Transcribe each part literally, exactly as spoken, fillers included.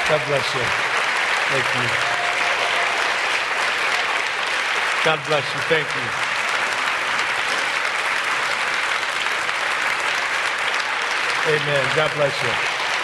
God bless you. Thank you. God bless you. Thank you. Amen. God bless you.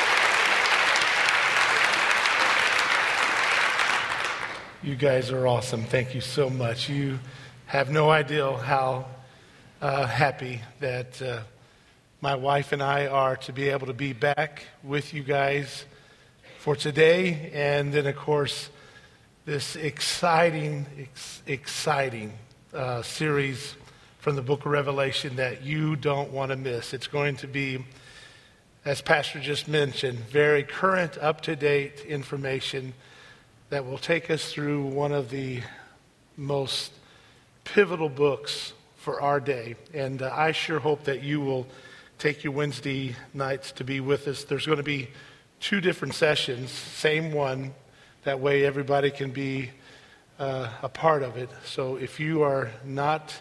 You guys are awesome. Thank you so much. You have no idea how uh, happy that uh, my wife and I are to be able to be back with you guys for today. And then, of course, this exciting, ex- exciting uh, series from the book of Revelation that you don't want to miss. It's going to be, as Pastor just mentioned, very current, up-to-date information that will take us through one of the most pivotal books for our day. And uh, I sure hope that you will take your Wednesday nights to be with us. There's going to be two different sessions, same one. That way everybody can be uh, a part of it. So if you are not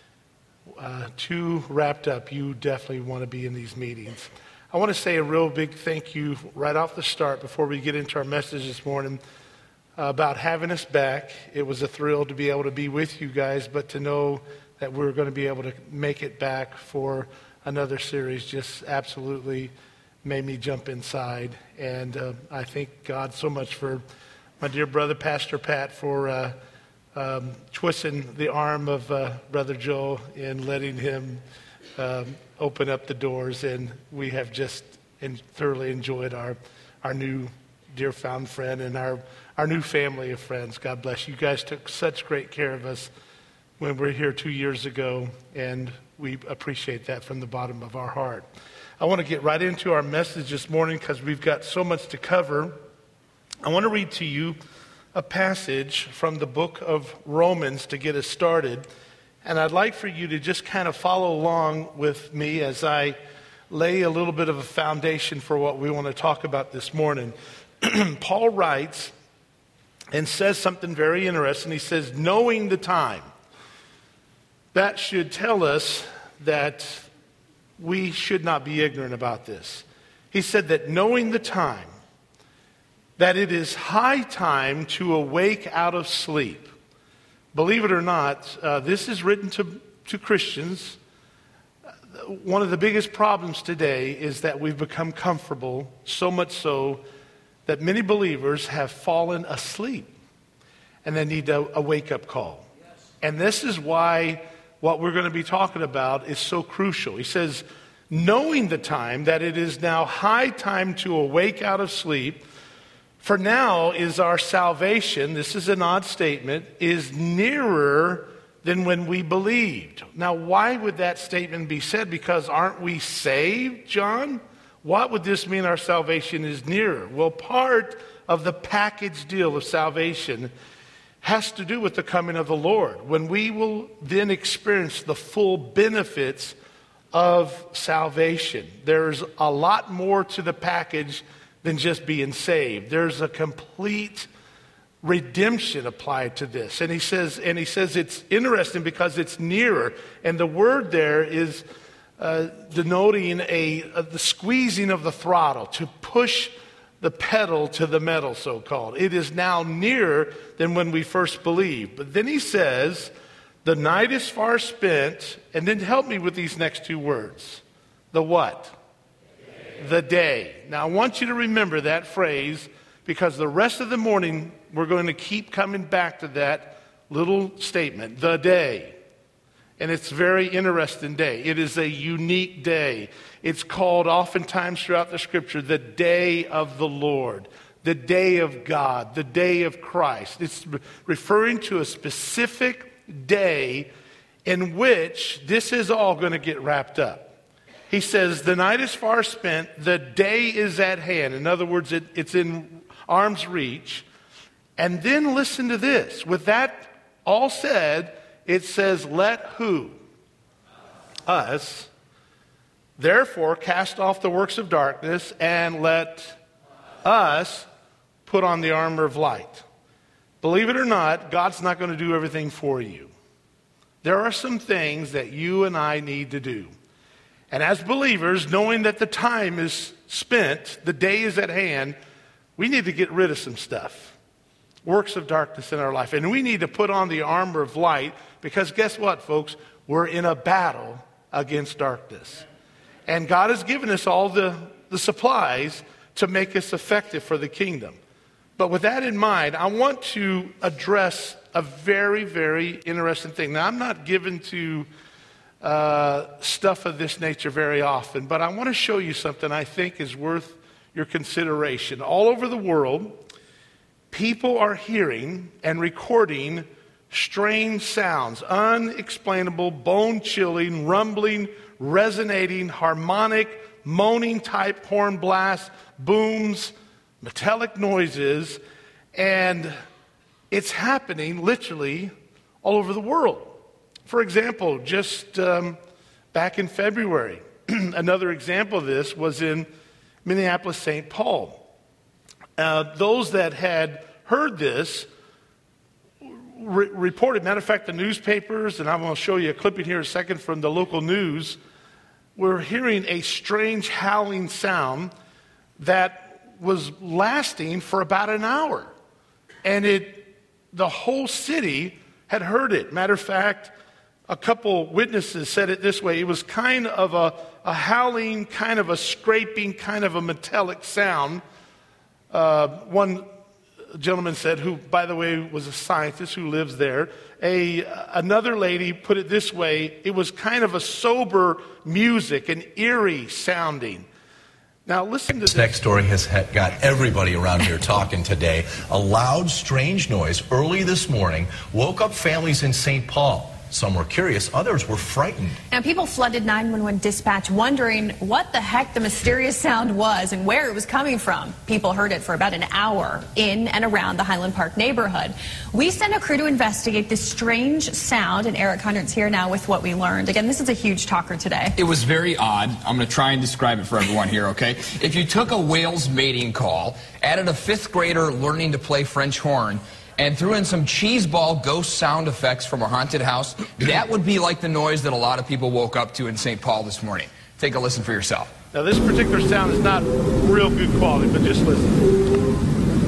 uh, too wrapped up, you definitely want to be in these meetings. I want to say a real big thank you right off the start before we get into our message this morning about having us back. It was a thrill to be able to be with you guys, but to know that we're going to be able to make it back for another series just absolutely made me jump inside. And uh, I thank God so much for my dear brother, Pastor Pat, for uh, um, twisting the arm of uh, Brother Joe and letting him um, open up the doors. And we have just in, thoroughly enjoyed our, our new dear found friend and our Our new family of friends. God bless you. You guys took such great care of us when we were here two years ago, and we appreciate that from the bottom of our heart. I want to get right into our message this morning because we've got so much to cover. I want to read to you a passage from the book of Romans to get us started, and I'd like for you to just kind of follow along with me as I lay a little bit of a foundation for what we want to talk about this morning. Paul writes and says something very interesting. He says, knowing the time. That should tell us that we should not be ignorant about this. He said that knowing the time, that it is high time to awake out of sleep. Believe it or not, uh, this is written to, to Christians. One of the biggest problems today is that we've become comfortable, so much so that many believers have fallen asleep and they need a, a wake-up call. Yes. And this is why what we're going to be talking about is so crucial. He says, knowing the time, that it is now high time to awake out of sleep, for now is our salvation, this is an odd statement, is nearer than when we believed. Now, why would that statement be said? Because aren't we saved, John? What would this mean our salvation is nearer? Well, part of the package deal of salvation has to do with the coming of the Lord, when we will then experience the full benefits of salvation. There's a lot more to the package than just being saved. There's a complete redemption applied to this. And he says, and he says it's interesting because it's nearer. And the word there is Uh, denoting a, a the squeezing of the throttle, to push the pedal to the metal, so-called. It is now nearer than when we first believed. But then he says, the night is far spent, and then help me with these next two words. The what? Day. The day. Now I want you to remember that phrase, because the rest of the morning we're going to keep coming back to that little statement, the day. And it's a very interesting day. It is a unique day. It's called oftentimes throughout the scripture the day of the Lord, the day of God, the day of Christ. It's referring to a specific day in which this is all going to get wrapped up. He says, the night is far spent, the day is at hand. In other words, it, it's in arm's reach. And then listen to this. With that all said, it says, let who? Us. Therefore, cast off the works of darkness and let us put on the armor of light. Believe it or not, God's not going to do everything for you. There are some things that you and I need to do. And as believers, knowing that the time is spent, the day is at hand, we need to get rid of some stuff, works of darkness in our life. And we need to put on the armor of light because guess what, folks? We're in a battle against darkness. And God has given us all the, the supplies to make us effective for the kingdom. But with that in mind, I want to address a very, very interesting thing. Now, I'm not given to uh, stuff of this nature very often, but I want to show you something I think is worth your consideration. All over the world, people are hearing and recording strange sounds, unexplainable, bone-chilling, rumbling, resonating, harmonic, moaning-type horn blasts, booms, metallic noises, and it's happening literally all over the world. For example, just um, back in February, another example of this was in Minneapolis, Saint Paul. Uh, those that had heard this re- reported, matter of fact, the newspapers, and I'm going to show you a clipping here in a second from the local news, were hearing a strange howling sound that was lasting for about an hour. And it, the whole city had heard it. Matter of fact, a couple witnesses said it this way. It was kind of a, a howling, kind of a scraping, kind of a metallic sound. Uh, one gentleman said, who, by the way, was a scientist who lives there. A, another lady put it this way. It was kind of a sober music, an eerie sounding. Now, listen to this. This next story has got everybody around here talking today. A loud, strange noise early this morning woke up families in Saint Paul. Some were curious, others were frightened. And people flooded nine one one dispatch wondering what the heck the mysterious sound was and where it was coming from. People heard it for about an hour in and around the Highland Park neighborhood. We sent a crew to investigate this strange sound, and Eric Hunter's here now with what we learned. Again, this is a huge talker today. It was very odd. I'm going to try and describe it for everyone here, okay? If you took a whale's mating call, added a fifth grader learning to play French horn, and threw in some cheese ball ghost sound effects from a haunted house, that would be like the noise that a lot of people woke up to in Saint Paul this morning. Take a listen for yourself. Now, this particular sound is not real good quality, but just listen.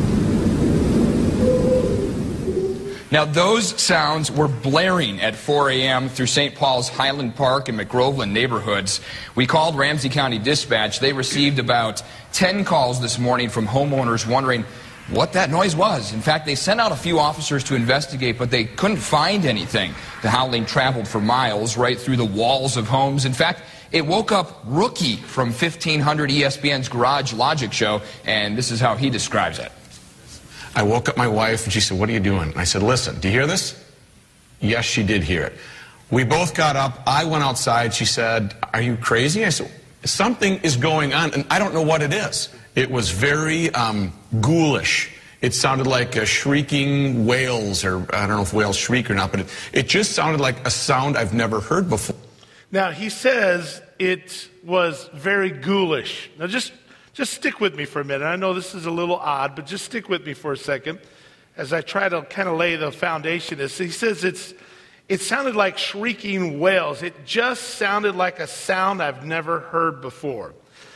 Now, those sounds were blaring at four a m through Saint Paul's Highland Park and McGroveland neighborhoods. We called Ramsey County Dispatch. They received about ten calls this morning from homeowners wondering what that noise was. In fact, they sent out a few officers to investigate, but they couldn't find anything. The howling traveled for miles right through the walls of homes. In fact, it woke up Rookie from fifteen hundred E S P N's Garage Logic show, and this is how he describes it. I woke up my wife, and she said, "What are you doing?" I said, "Listen, do you hear this?" Yes, she did hear it. We both got up. I went outside. She said, "Are you crazy?" I said, "Something is going on, and I don't know what it is." It was very um, ghoulish. It sounded like a shrieking whales, or I don't know if whales shriek or not, but it, it just sounded like a sound I've never heard before. Now, he says it was very ghoulish. Now, just, just stick with me for a minute. I know this is a little odd, but just stick with me for a second as I try to kind of lay the foundation. He says it's, it sounded like shrieking whales. It just sounded like a sound I've never heard before.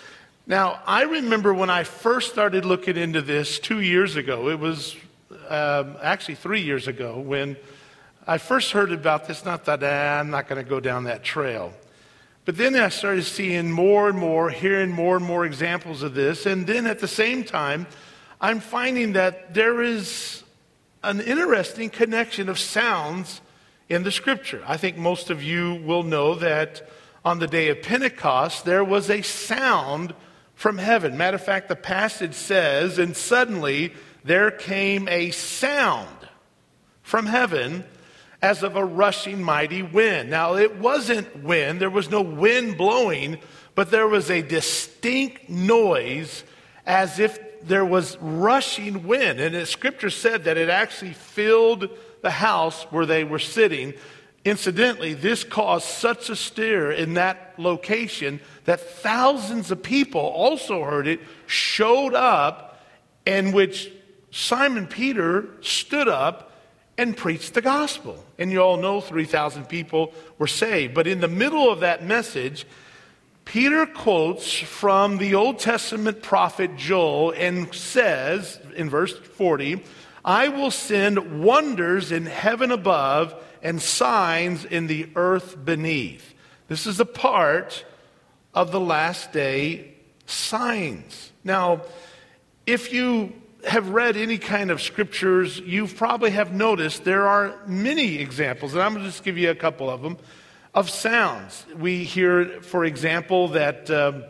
Now, I remember when I first started looking into this two years ago. It was um, actually three years ago when I first heard about this, and I thought, ah, I'm not going to go down that trail. But then I started seeing more and more, hearing more and more examples of this. And then at the same time, I'm finding that there is an interesting connection of sounds in the Scripture. I think most of you will know that on the day of Pentecost, there was a sound from heaven. Matter of fact, the passage says, and suddenly there came a sound from heaven as of a rushing mighty wind. Now, it wasn't wind. There was no wind blowing, but there was a distinct noise as if there was rushing wind. And the Scripture said that it actually filled the house where they were sitting. Incidentally, this caused such a stir in that location that thousands of people also heard it, showed up, in which Simon Peter stood up and preached the gospel. And you all know three thousand people were saved. But in the middle of that message, Peter quotes from the Old Testament prophet Joel and says in verse forty, I will send wonders in heaven above and signs in the earth beneath. This is a part of the last day signs. Now, if you have read any kind of scriptures, you probably have noticed there are many examples, and I'm going to just give you a couple of them, of sounds. We hear, for example, that um,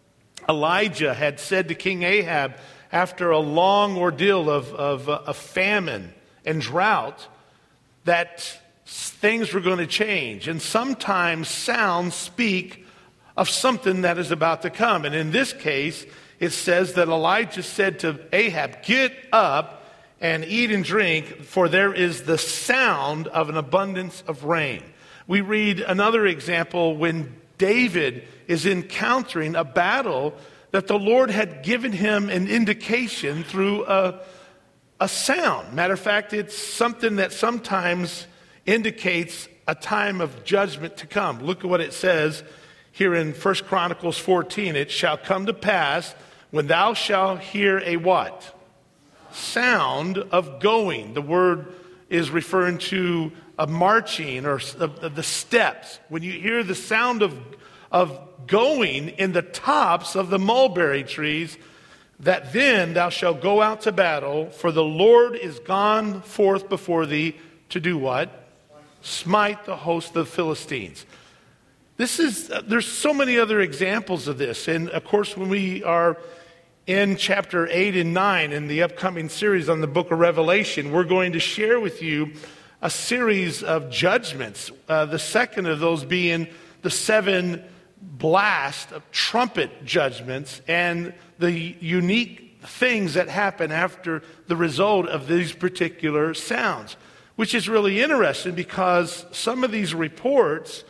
Elijah had said to King Ahab after a long ordeal of, of, uh, of famine and drought that things were going to change. And sometimes sounds speak of something that is about to come. And in this case, it says that Elijah said to Ahab, get up and eat and drink, for there is the sound of an abundance of rain. We read another example when David is encountering a battle that the Lord had given him an indication through a, a sound. Matter of fact, it's something that sometimes indicates a time of judgment to come. Look at what it says here in First Chronicles fourteen. It shall come to pass when thou shalt hear a what? Sound of going. The word is referring to a marching or the steps. When you hear the sound of, of going in the tops of the mulberry trees, that then thou shalt go out to battle, for the Lord is gone forth before thee to do what? Smite the host of the Philistines. This is, uh, there's so many other examples of this. And of course, when we are in chapter eight and nine in the upcoming series on the book of Revelation, we're going to share with you a series of judgments. Uh, the second of those being the seven blast of trumpet judgments and the unique things that happen after the result of these particular sounds, which is really interesting because some of these reports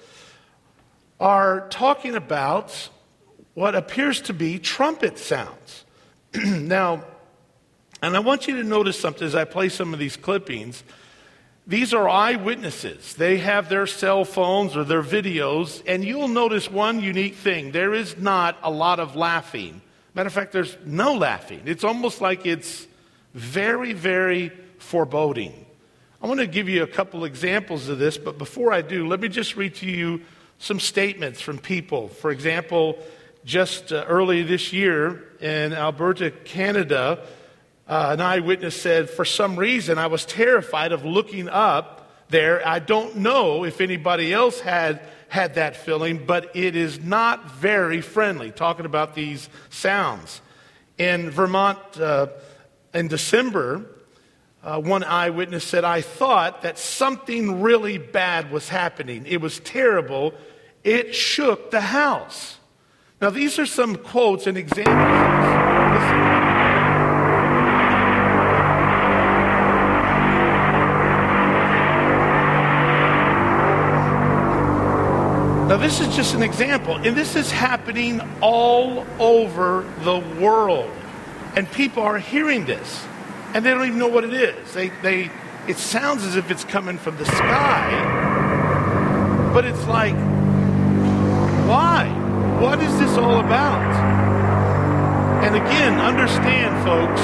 are talking about what appears to be trumpet sounds. Now, and I want you to notice something as I play some of these clippings. These are eyewitnesses. They have their cell phones or their videos, and you'll notice one unique thing. There is not a lot of laughing. Matter of fact, there's no laughing. It's almost like it's very, very foreboding. I want to give you a couple examples of this, but before I do, let me just read to you some statements from people. For example, just uh, early this year in Alberta, Canada, Uh, an eyewitness said, for some reason, I was terrified of looking up there. I don't know if anybody else had had that feeling, but it is not very friendly, talking about these sounds. In Vermont, uh, in December, uh, one eyewitness said, I thought that something really bad was happening. It was terrible. It shook the house. Now, these are some quotes and examples. Listen. Now, this is just an example, and this is happening all over the world. And people are hearing this, and they don't even know what it is. They, they, it sounds as if it's coming from the sky, but it's like, why? What is this all about? And again, understand, folks,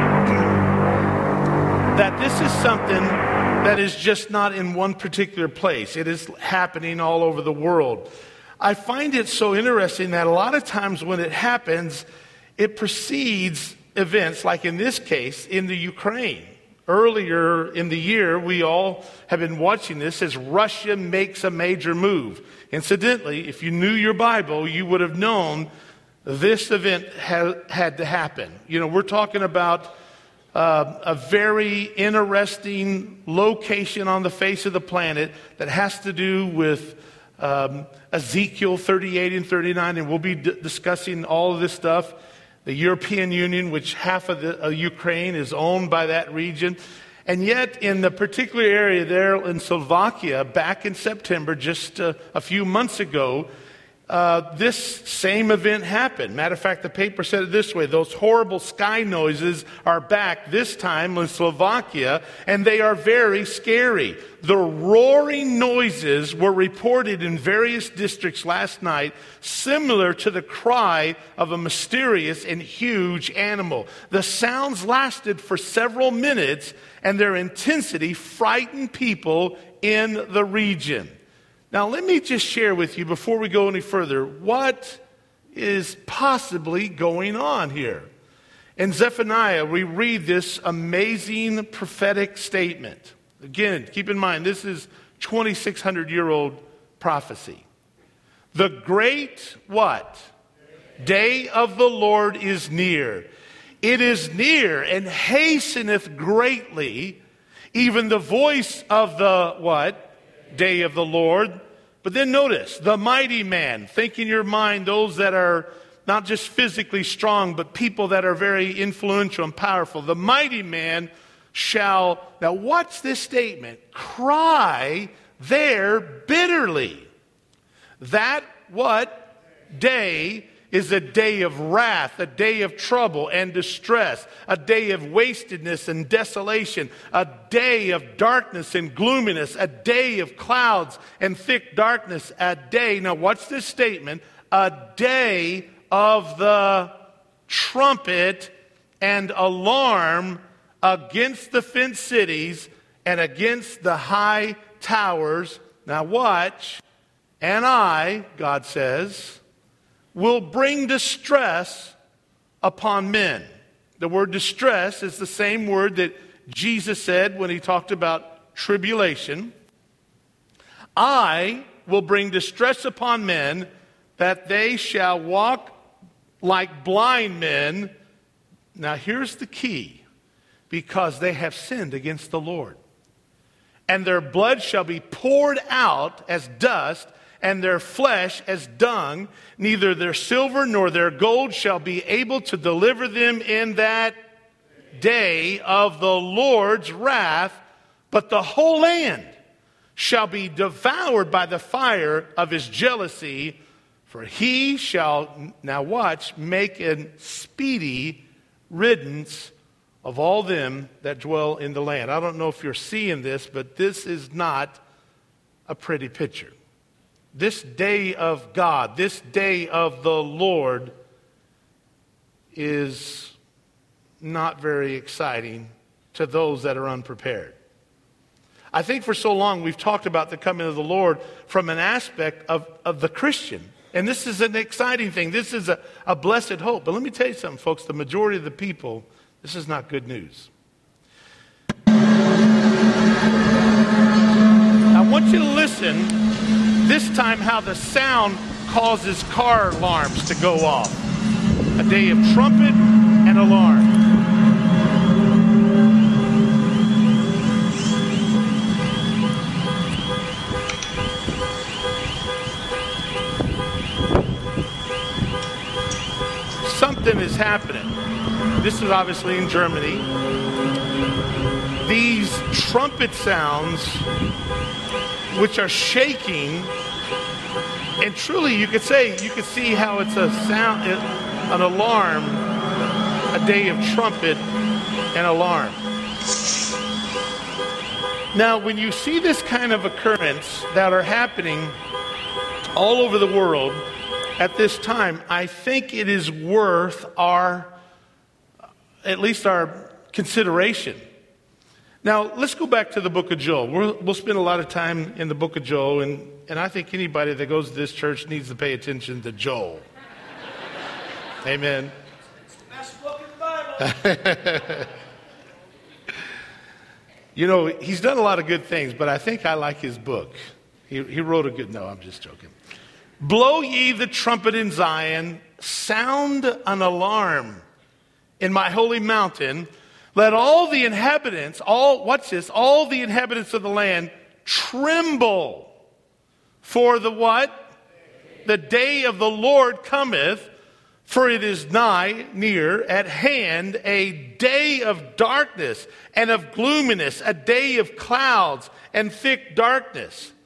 that this is something that is just not in one particular place. It is happening all over the world. I find it so interesting that a lot of times when it happens, it precedes events, like in this case, in the Ukraine. Earlier in the year, we all have been watching this as Russia makes a major move. Incidentally, if you knew your Bible, you would have known this event ha- had to happen. You know, we're talking about Uh, a very interesting location on the face of the planet that has to do with um, Ezekiel thirty-eight and thirty-nine, and we'll be d- discussing all of this stuff. The European Union, which half of the, uh, Ukraine is owned by that region. And yet, in the particular area there in Slovakia, back in September, just uh, a few months ago, uh, this same event happened. Matter of fact, the paper said it this way: those horrible sky noises are back, this time in Slovakia, and they are very scary. The roaring noises were reported in various districts last night, similar to the cry of a mysterious and huge animal. The sounds lasted for several minutes, and their intensity frightened people in the region. Now, let me just share with you, before we go any further, what is possibly going on here. In Zephaniah, we read this amazing prophetic statement. Again, keep in mind, this is twenty-six hundred year old prophecy. The great what? Day of the Lord is near. It is near and hasteneth greatly, even the voice of the what? Day of the Lord. But then notice, the mighty man. Think in your mind those that are not just physically strong, but people that are very influential and powerful. The mighty man shall, now watch this statement, cry there bitterly. That what? Day is a day of wrath, a day of trouble and distress, a day of wastedness and desolation, a day of darkness and gloominess, a day of clouds and thick darkness, a day, now watch this statement, a day of the trumpet and alarm against the fenced cities and against the high towers. Now watch, and I, God says, will bring distress upon men. The word distress is the same word that Jesus said when he talked about tribulation. I will bring distress upon men, that they shall walk like blind men. Now here's the key: because they have sinned against the Lord. And their blood shall be poured out as dust, and their flesh as dung. Neither their silver nor their gold shall be able to deliver them in that day of the Lord's wrath, but the whole land shall be devoured by the fire of his jealousy, for he shall, now watch, make a speedy riddance of all them that dwell in the land. I don't know if you're seeing this, but this is not a pretty picture. This day of God, this day of the Lord is not very exciting to those that are unprepared. I think for so long we've talked about the coming of the Lord from an aspect of, of the Christian. And this is an exciting thing. This is a, a blessed hope. But let me tell you something, folks. The majority of the people, this is not good news. I want you to listen this time how the sound causes car alarms to go off. A day of trumpet and alarm. Something is happening. This is obviously in Germany. These trumpet sounds, which are shaking, and truly you could say, you could see how it's a sound, an alarm, a day of trumpet and alarm. Now, when you see this kind of occurrence that are happening all over the world at this time, I think it is worth our, at least our consideration. Now, let's go back to the book of Joel. We'll, we'll spend a lot of time in the book of Joel, and, and I think anybody that goes to this church needs to pay attention to Joel. Amen. It's the best book in the Bible. You know, he's done a lot of good things, but I think I like his book. He, he wrote a good, no, I'm just joking. Blow ye the trumpet in Zion, sound an alarm in my holy mountain. Let all the inhabitants, all, watch this, all the inhabitants of the land tremble. For the what? The day of the Lord cometh, for it is nigh, near, at hand, a day of darkness and of gloominess, a day of clouds and thick darkness.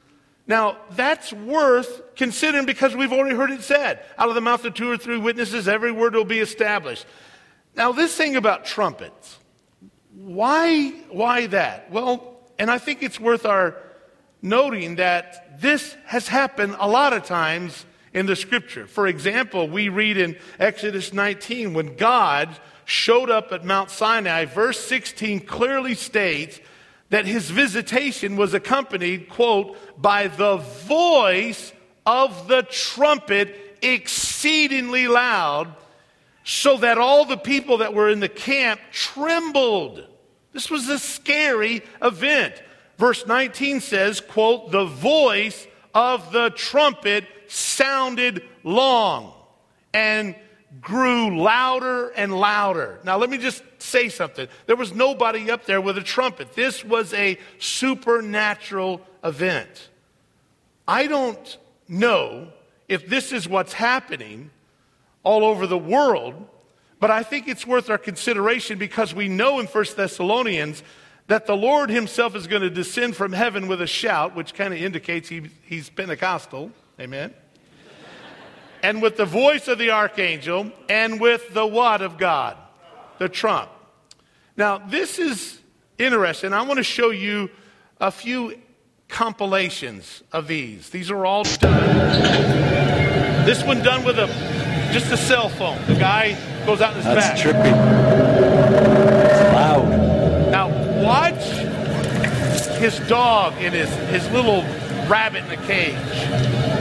Now, that's worth considering because we've already heard it said, out of the mouth of two or three witnesses, every word will be established. Now, this thing about trumpets, why, why that? Well, and I think it's worth our noting that this has happened a lot of times in the scripture. For example, we read in Exodus nineteen, when God showed up at Mount Sinai, verse sixteen clearly states that his visitation was accompanied, quote, by the voice of the trumpet exceedingly loud, so that all the people that were in the camp trembled. This was a scary event. Verse nineteen says, quote, the voice of the trumpet sounded long and grew louder and louder. Now, let me just say something. There was nobody up there with a trumpet. This was a supernatural event. I don't know if this is what's happening all over the world, but I think it's worth our consideration because we know in First Thessalonians that the Lord himself is going to descend from heaven with a shout, which kind of indicates he, he's Pentecostal. Amen. And with the voice of the archangel, and with the what of God? The trump. Now, this is interesting. I want to show you a few compilations of these. These are all done. This one done with a just a cell phone. The guy goes out in his That's back. That's trippy. It's loud. Now, watch his dog and his, his little rabbit in the cage.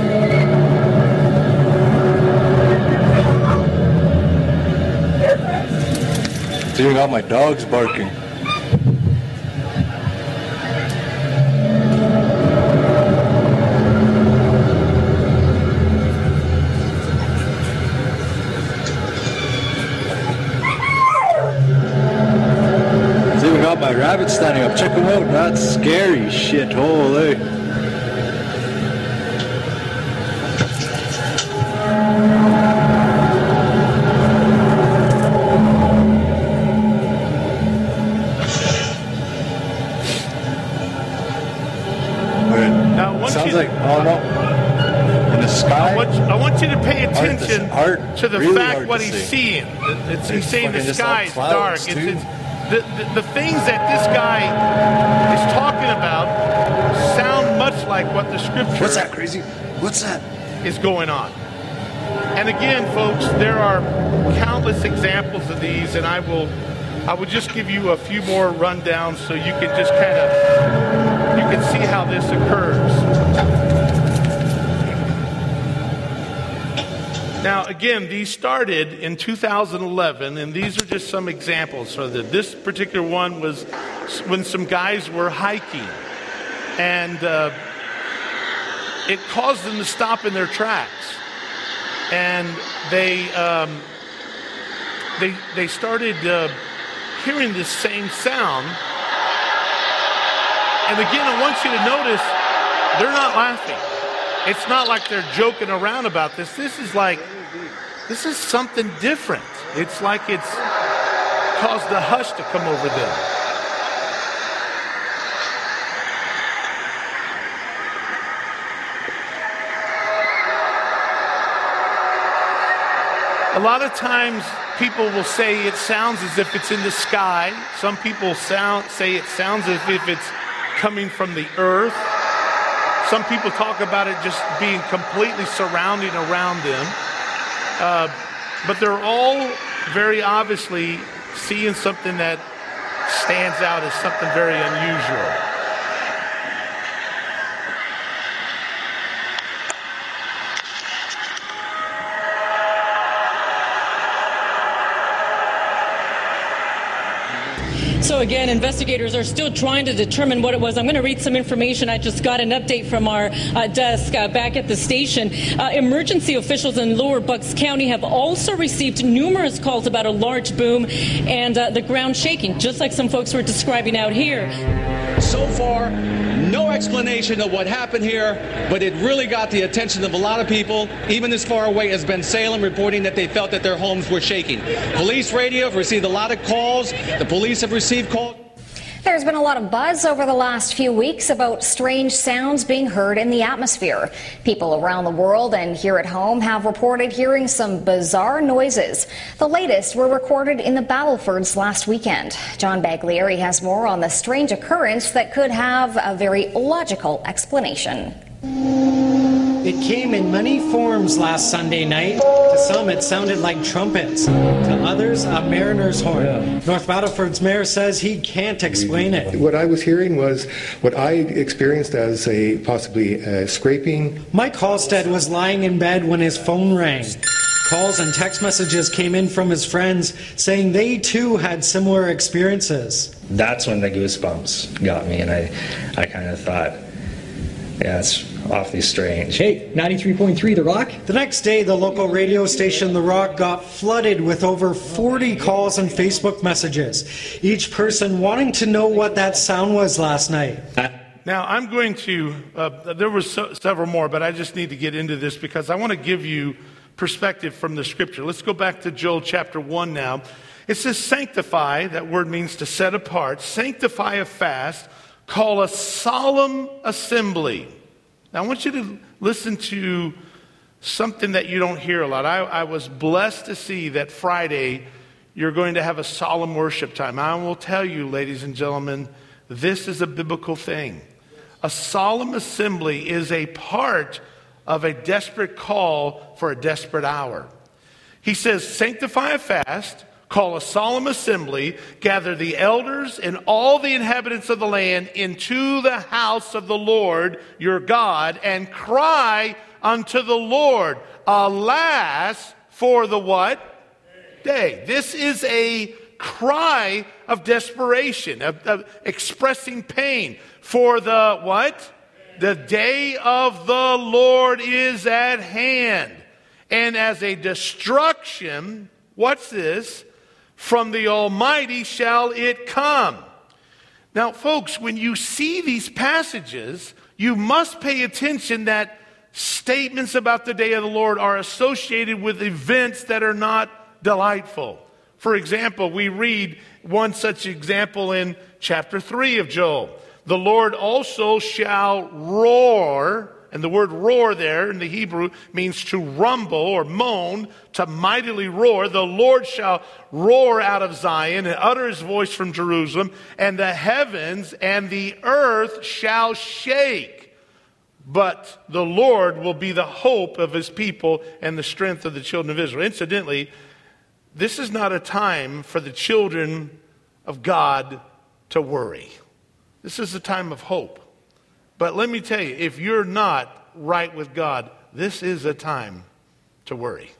Even got my dogs barking. It's even got my rabbits standing up. Check them out. That's scary shit. Holy. Sounds like, oh no, in the sky. I want, you, I want you to pay attention hard to, hard, to the really fact what he's see. seeing. It's, he's It's saying the fucking just sky's all dark. clouds, It's, too. it's, the, the, the things that this guy is talking about sound much like what the scripture What's that, crazy? What's that? is going on. And again, folks, there are countless examples of these, and I will, I will just give you a few more rundowns so you can just kind of, you can see how this occurs. Now, again, these started in two thousand eleven, and these are just some examples. So that this particular one was when some guys were hiking, and uh, it caused them to stop in their tracks, and they um, they they started uh, hearing this same sound. And again, I want you to notice they're not laughing. It's not like they're joking around about this. This is like, this is something different. It's like it's caused a hush to come over them. A lot of times people will say it sounds as if it's in the sky. Some people sound, say it sounds as if it's coming from the earth. Some people talk about it just being completely surrounding around them. Uh, but they're all very obviously seeing something that stands out as something very unusual. So again, investigators are still trying to determine what it was. I'm going to read some information. I just got an update from our uh, desk uh, back at the station. Uh, emergency officials in Lower Bucks County have also received numerous calls about a large boom and uh, the ground shaking, just like some folks were describing out here. So far, no explanation of what happened here, but it really got the attention of a lot of people, even as far away as Bensalem, reporting that they felt that their homes were shaking. Police radio have received a lot of calls. The police have received calls. There's been a lot of buzz over the last few weeks about strange sounds being heard in the atmosphere. People around the world and here at home have reported hearing some bizarre noises. The latest were recorded in the Battlefords last weekend. John Baglieri has more on the strange occurrence that could have a very logical explanation. It came in many forms last Sunday night. To some, it sounded like trumpets. To others, a mariner's horn. Yeah. North Battleford's mayor says he can't explain it. What I was hearing was what I experienced as a possibly uh, scraping. Mike Halstead was lying in bed when his phone rang. Calls and text messages came in from his friends saying they too had similar experiences. That's when the goosebumps got me, and I, I kind of thought, yeah, it's awfully strange. Hey, ninety-three point three The Rock? The next day, the local radio station The Rock got flooded with over forty calls and Facebook messages, each person wanting to know what that sound was last night. Now, I'm going to, uh, there were so, several more, but I just need to get into this because I want to give you perspective from the scripture. Let's go back to Joel chapter one now. It says, sanctify, that word means to set apart, sanctify a fast, call a solemn assembly. Now, I want you to listen to something that you don't hear a lot. I, I was blessed to see that Friday you're going to have a solemn worship time. I will tell you, ladies and gentlemen, this is a biblical thing. A solemn assembly is a part of a desperate call for a desperate hour. He says, sanctify a fast, call a solemn assembly, gather the elders and all the inhabitants of the land into the house of the Lord your God, and cry unto the Lord, alas, for the what? Day. This is a cry of desperation, of, of expressing pain. For the what? The day of the Lord is at hand. And as a destruction, what's this? From the Almighty shall it come. Now, folks, when you see these passages, you must pay attention that statements about the day of the Lord are associated with events that are not delightful. For example, we read one such example in chapter three of Joel. The Lord also shall roar. And the word roar there in the Hebrew means to rumble or moan, to mightily roar. The Lord shall roar out of Zion and utter his voice from Jerusalem, and the heavens and the earth shall shake. But the Lord will be the hope of his people and the strength of the children of Israel. Incidentally, this is not a time for the children of God to worry. This is a time of hope. But let me tell you, if you're not right with God, this is a time to worry.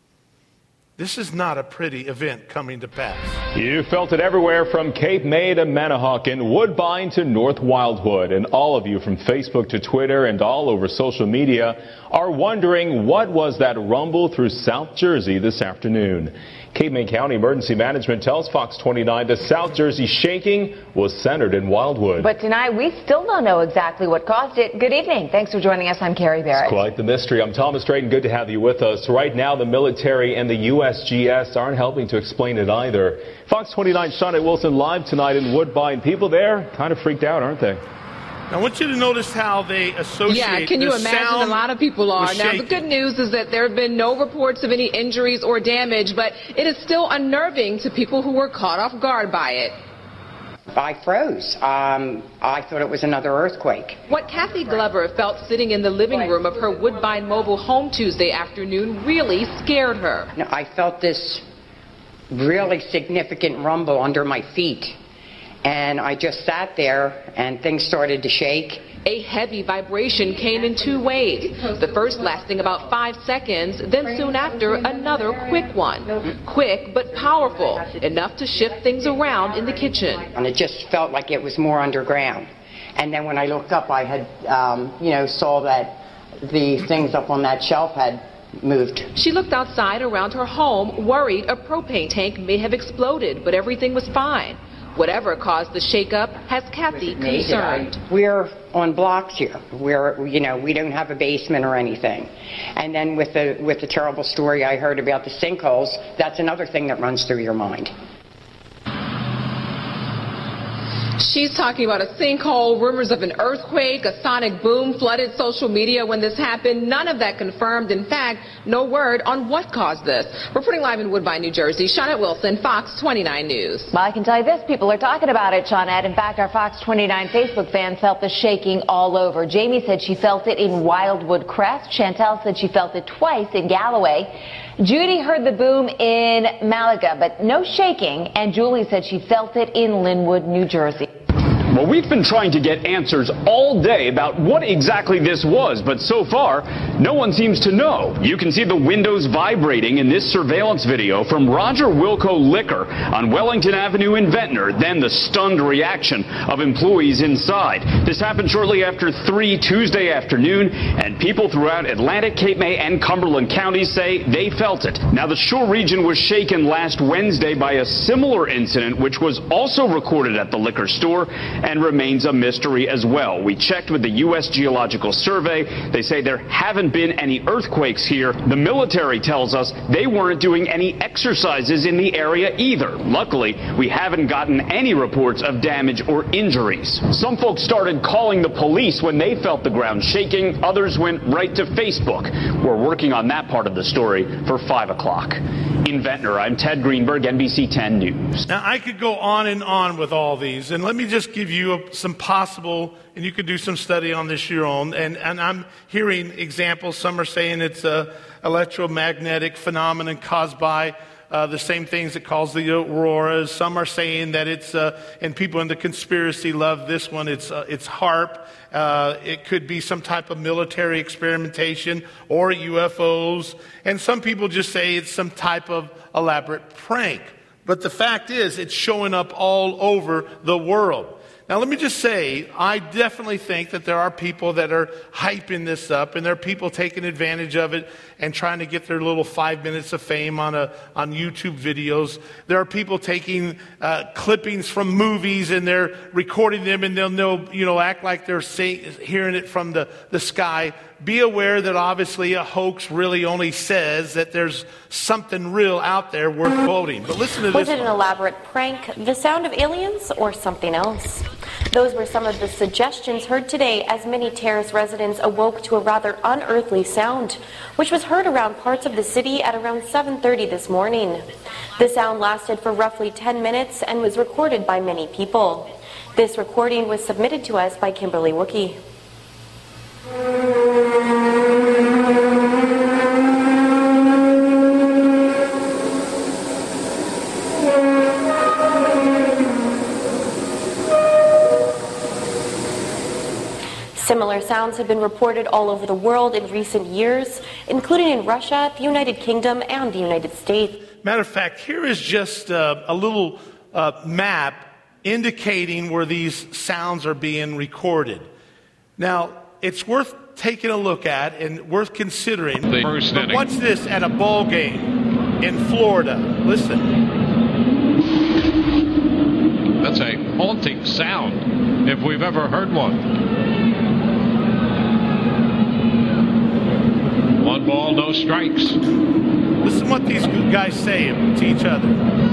This is not a pretty event coming to pass. You felt it everywhere from Cape May to Manahawkin, Woodbine to North Wildwood. And all of you from Facebook to Twitter and all over social media are wondering what was that rumble through South Jersey this afternoon. Cape May County Emergency Management tells Fox twenty-nine the South Jersey shaking was centered in Wildwood. But tonight we still don't know exactly what caused it. Good evening. Thanks for joining us. I'm Carrie Barrett. It's quite the mystery. I'm Thomas Drayton. Good to have you with us. Right now, the military and the U S G S aren't helping to explain it either. Fox twenty-nine Shawnette Wilson live tonight in Woodbine. People there kind of freaked out, aren't they? I want you to notice how they associate. Yeah, can you imagine? A lot of people are. Now, the good news is that there have been no reports of any injuries or damage, but it is still unnerving to people who were caught off guard by it. I froze. Um, I thought it was another earthquake. What Kathy Glover felt sitting in the living room of her Woodbine mobile home Tuesday afternoon really scared her. No, I felt this really significant rumble under my feet. And I just sat there, and things started to shake. A heavy vibration came in two waves. The first lasting about five seconds, then soon after, another quick one. Quick, but powerful, enough to shift things around in the kitchen. And it just felt like it was more underground. And then when I looked up, I had, um, you know, saw that the things up on that shelf had moved. She looked outside around her home, worried a propane tank may have exploded, but everything was fine. Whatever caused the shakeup has Kathy concerned. We're on blocks here. We're, you know, we don't have a basement or anything. And then with the with the terrible story I heard about the sinkholes, that's another thing that runs through your mind. She's talking about a sinkhole, rumors of an earthquake, a sonic boom flooded social media when this happened. None of that confirmed. In fact, no word on what caused this. Reporting live in Woodbine, New Jersey, Shawnette Wilson, Fox twenty-nine News. Well, I can tell you this, people are talking about it, Shawnette. In fact, our Fox twenty-nine Facebook fans felt the shaking all over. Jamie said she felt it in Wildwood Crest. Chantel said she felt it twice in Galloway. Judy heard the boom in Malaga, but no shaking. And Julie said she felt it in Linwood, New Jersey. Well, we've been trying to get answers all day about what exactly this was, but so far, no one seems to know. You can see the windows vibrating in this surveillance video from Roger Wilco Liquor on Wellington Avenue in Ventnor, then the stunned reaction of employees inside. This happened shortly after three Tuesday afternoon, and people throughout Atlantic, Cape May, and Cumberland counties say they felt it. Now, the Shore region was shaken last Wednesday by a similar incident, which was also recorded at the liquor store, and remains a mystery as well. We checked with the U S Geological Survey. They say there haven't been any earthquakes here. The military tells us they weren't doing any exercises in the area either. Luckily, we haven't gotten any reports of damage or injuries. Some folks started calling the police when they felt the ground shaking. Others went right to Facebook. We're working on that part of the story for five o'clock. In Ventnor, I'm Ted Greenberg, N B C ten News. Now, I could go on and on with all these, and let me just give you a, some possible, and you could do some study on this your own, and, and I'm hearing examples. Some are saying it's a electromagnetic phenomenon caused by Uh, the same things that cause the auroras. Some are saying that it's, uh, and people in the conspiracy love this one, it's uh, it's HAARP. Uh, it could be some type of military experimentation or U F Os. And some people just say it's some type of elaborate prank. But the fact is, it's showing up all over the world. Now, let me just say, I definitely think that there are people that are hyping this up, and there are people taking advantage of it and trying to get their little five minutes of fame on a on YouTube videos. There are people taking uh, clippings from movies, and they're recording them, and they'll know, you know, act like they're say, hearing it from the, the sky. Be aware that obviously a hoax really only says that there's something real out there worth quoting. But listen to this. Was it an elaborate prank, the sound of aliens, or something else? Those were some of the suggestions heard today as many Terrace residents awoke to a rather unearthly sound, which was heard around parts of the city at around seven thirty this morning. The sound lasted for roughly ten minutes and was recorded by many people. This recording was submitted to us by Kimberly Wookie. Similar sounds have been reported all over the world in recent years, including in Russia, the United Kingdom, and the United States. Matter of fact, here is just uh, a little uh, map indicating where these sounds are being recorded. Now, it's worth taking a look at and worth considering. But what's this at a ball game in Florida? Listen. That's a haunting sound, if we've ever heard one. One ball, no strikes. Listen what these guys say to each other.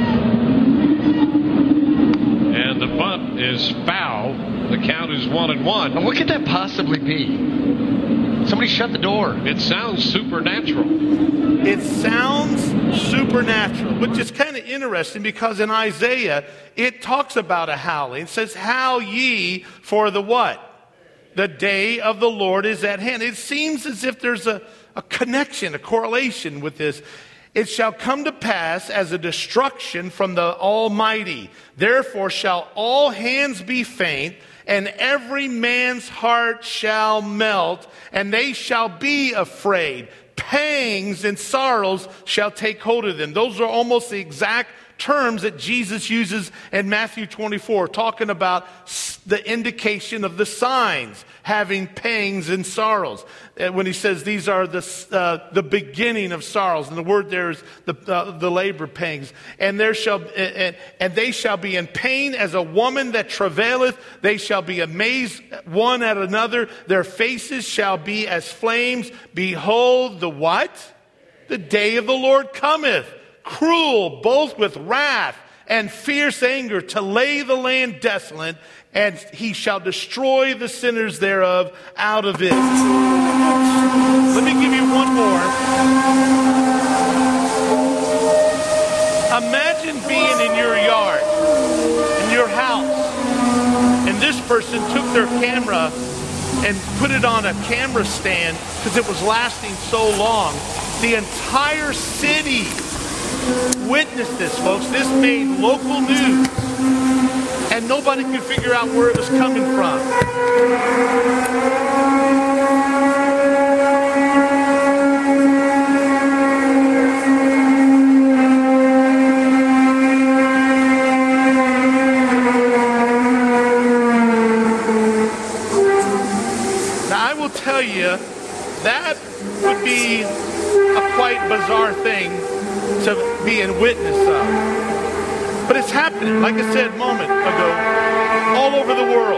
And the bunt is foul. The count is one and one. Now, what could that possibly be? Somebody shut the door. It sounds supernatural. It sounds supernatural, which is kind of interesting because in Isaiah, it talks about a howling. It says, howl ye for the what? The day of the Lord is at hand. It seems as if there's a, a connection, a correlation with this. It shall come to pass as a destruction from the Almighty. Therefore shall all hands be faint, and every man's heart shall melt, and they shall be afraid. Pangs and sorrows shall take hold of them. Those are almost the exact terms that Jesus uses in Matthew twenty-four, talking about the indication of the signs, having pangs and sorrows. When he says these are the uh, the beginning of sorrows, and the word there is the uh, the labor pangs, and there shall and, and they shall be in pain as a woman that travaileth. They shall be amazed one at another. Their faces shall be as flames. Behold, the what? The day of the Lord cometh. Cruel, both with wrath and fierce anger to lay the land desolate, and he shall destroy the sinners thereof out of it. Let me give you one more. Imagine being in your yard, in your house, and this person took their camera and put it on a camera stand because it was lasting so long. The entire city witnessed this, folks. This made local news, and nobody could figure out where it was coming from. Tell you, that would be a quite bizarre thing to be a witness of. But it's happening, like I said a moment ago, all over the world.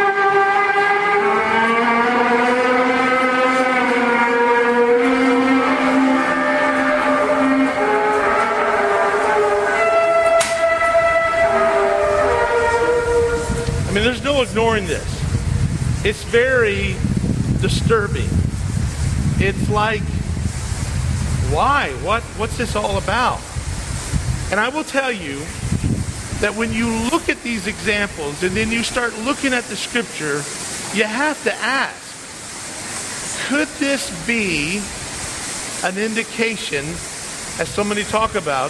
I mean, there's no ignoring this. It's very disturbing. It's like, why? What? What's this all about? And I will tell you that when you look at these examples and then you start looking at the scripture, you have to ask, could this be an indication, as so many talk about,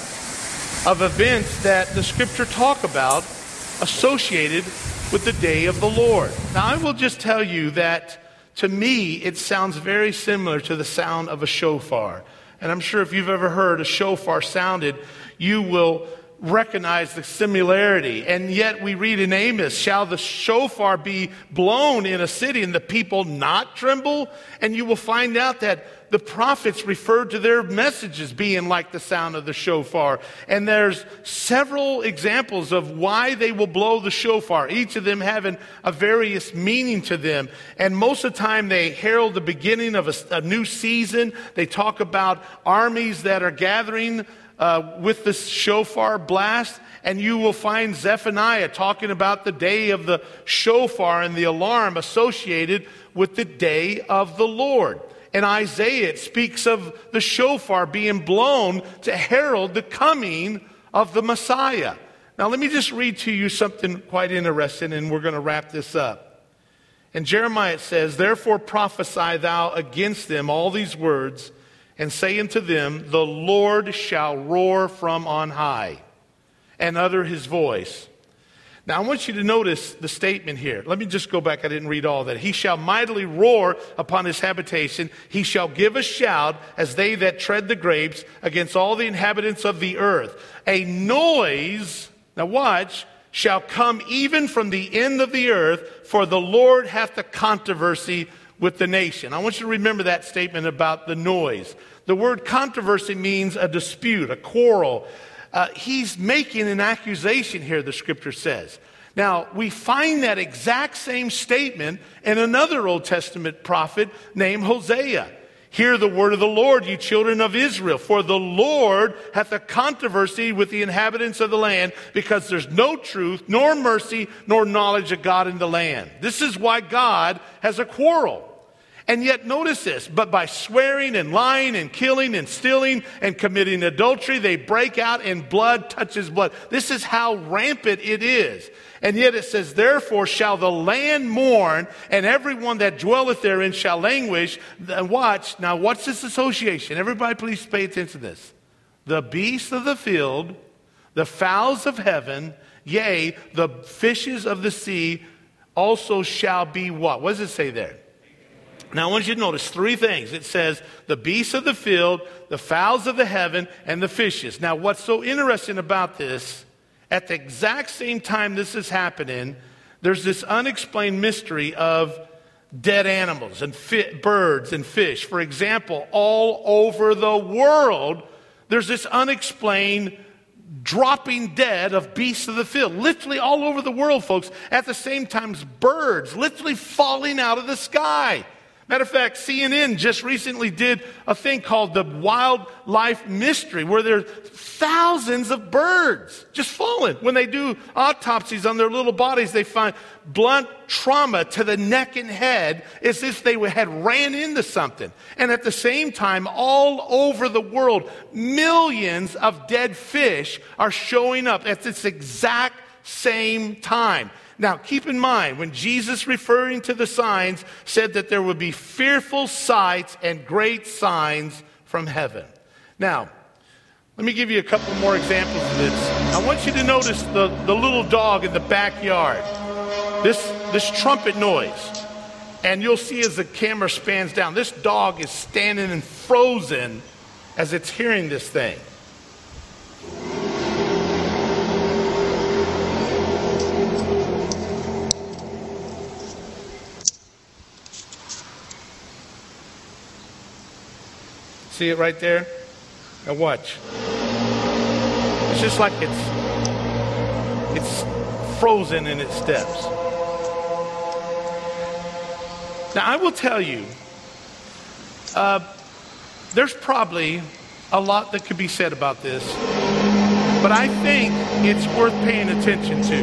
of events that the scripture talk about associated with the day of the Lord? Now, I will just tell you that to me, it sounds very similar to the sound of a shofar. And I'm sure if you've ever heard a shofar sounded, you will recognize the similarity. And yet we read in Amos, shall the shofar be blown in a city and the people not tremble? And you will find out that the prophets referred to their messages being like the sound of the shofar. And there's several examples of why they will blow the shofar, each of them having a various meaning to them. And most of the time they herald the beginning of a, a new season. They talk about armies that are gathering uh, with the shofar blast. And you will find Zephaniah talking about the day of the shofar and the alarm associated with the day of the Lord. In Isaiah, it speaks of the shofar being blown to herald the coming of the Messiah. Now, let me just read to you something quite interesting, and we're going to wrap this up. In Jeremiah, it says, therefore prophesy thou against them all these words, and say unto them, the Lord shall roar from on high, and utter his voice. Now, I want you to notice the statement here. Let me just go back. I didn't read all that. He shall mightily roar upon his habitation. He shall give a shout as they that tread the grapes against all the inhabitants of the earth. A noise, now watch, shall come even from the end of the earth, for the Lord hath a controversy with the nation. I want you to remember that statement about the noise. The word controversy means a dispute, a quarrel. Uh, he's making an accusation here, the scripture says. Now, we find that exact same statement in another Old Testament prophet named Hosea. Hear the word of the Lord, ye children of Israel, for the Lord hath a controversy with the inhabitants of the land, because there's no truth, nor mercy, nor knowledge of God in the land. This is why God has a quarrel. And yet notice this, but by swearing and lying and killing and stealing and committing adultery, they break out and blood touches blood. This is how rampant it is. And yet it says, therefore shall the land mourn, and everyone that dwelleth therein shall languish. And watch, now what's this association? Everybody please pay attention to this. The beasts of the field, the fowls of heaven, yea, the fishes of the sea also shall be what? What does it say there? Now, I want you to notice three things. It says the beasts of the field, the fowls of the heaven, and the fishes. Now, what's so interesting about this, at the exact same time this is happening, there's this unexplained mystery of dead animals and fi- birds and fish. For example, all over the world, there's this unexplained dropping dead of beasts of the field. Literally all over the world, folks. At the same time, birds literally falling out of the sky. Matter of fact, C N N just recently did a thing called the Wildlife Mystery, where there are thousands of birds just fallen. When they do autopsies on their little bodies, they find blunt trauma to the neck and head as if they had ran into something. And at the same time, all over the world, millions of dead fish are showing up at this exact same time. Now, keep in mind, when Jesus, referring to the signs, said that there would be fearful sights and great signs from heaven. Now, let me give you a couple more examples of this. I want you to notice the, the little dog in the backyard. This, this trumpet noise. And you'll see as the camera spans down, this dog is standing and frozen as it's hearing this thing. See it right there? Now watch. It's just like it's it's frozen in its steps. Now I will tell you, uh, there's probably a lot that could be said about this, but I think it's worth paying attention to.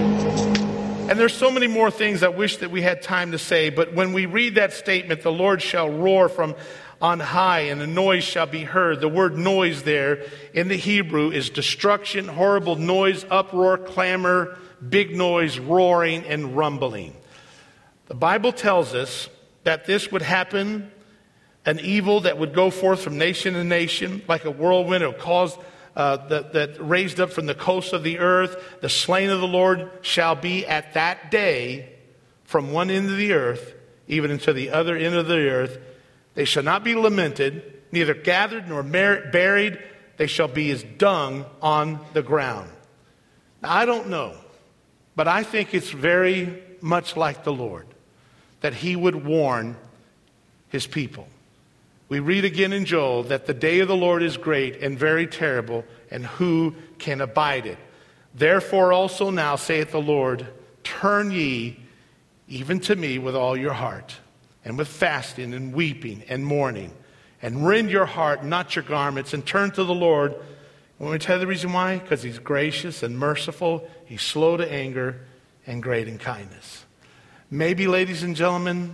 And there's so many more things I wish that we had time to say, but when we read that statement, the Lord shall roar from on high, and a noise shall be heard. The word noise there in the Hebrew is destruction, horrible noise, uproar, clamor, big noise, roaring, and rumbling. The Bible tells us that this would happen, an evil that would go forth from nation to nation, like a whirlwind. It would cause uh, that, that raised up from the coast of the earth. The slain of the Lord shall be at that day from one end of the earth, even unto the other end of the earth. They shall not be lamented, neither gathered nor buried. They shall be as dung on the ground. Now, I don't know, but I think it's very much like the Lord, that he would warn his people. We read again in Joel that the day of the Lord is great and very terrible, and who can abide it? Therefore also now, saith the Lord, turn ye even to me with all your heart, and with fasting and weeping and mourning, and rend your heart, not your garments, and turn to the Lord. And let me tell you the reason why. Because he's gracious and merciful. He's slow to anger and great in kindness. Maybe, ladies and gentlemen,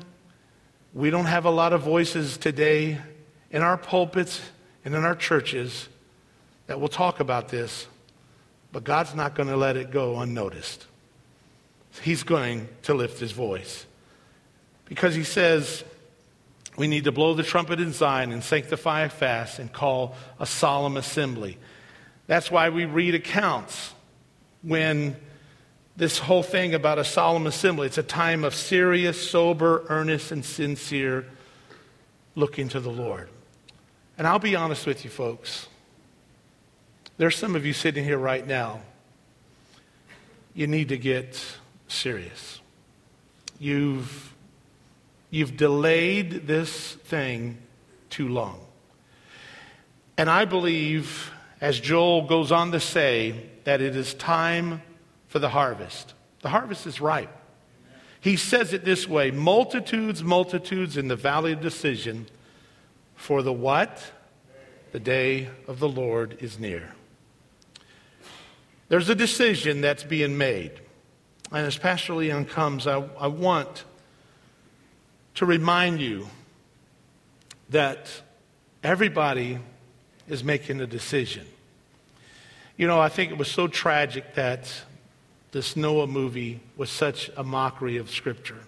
we don't have a lot of voices today in our pulpits and in our churches that will talk about this, but God's not going to let it go unnoticed. He's going to lift his voice. Because he says we need to blow the trumpet in Zion and sanctify a fast and call a solemn assembly. That's why we read accounts when this whole thing about a solemn assembly, it's a time of serious, sober, earnest, and sincere looking to the Lord. And I'll be honest with you, folks. There's some of you sitting here right now. You need to get serious. You've You've delayed this thing too long. And I believe, as Joel goes on to say, that it is time for the harvest. The harvest is ripe. He says it this way, multitudes, multitudes in the valley of decision, for the what? The day of the Lord is near. There's a decision that's being made. And as Pastor Leon comes, I, I want to remind you that everybody is making a decision. You know, I think it was so tragic that this Noah movie was such a mockery of Scripture.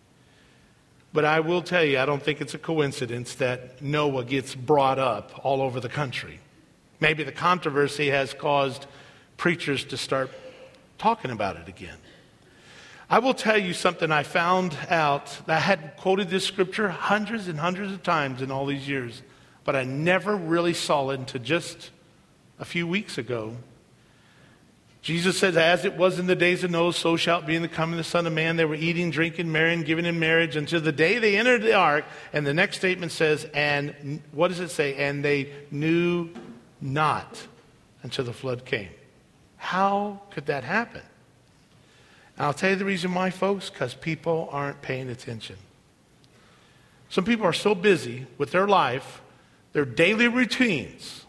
But I will tell you, I don't think it's a coincidence that Noah gets brought up all over the country. Maybe the controversy has caused preachers to start talking about it again. I will tell you something I found out. I had quoted this scripture hundreds and hundreds of times in all these years, but I never really saw it until just a few weeks ago. Jesus says, as it was in the days of Noah, so shall it be in the coming of the Son of Man. They were eating, drinking, marrying, giving in marriage until the day they entered the ark. And the next statement says, and what does it say? And they knew not until the flood came. How could that happen? And I'll tell you the reason why, folks, because people aren't paying attention. Some people are so busy with their life, their daily routines,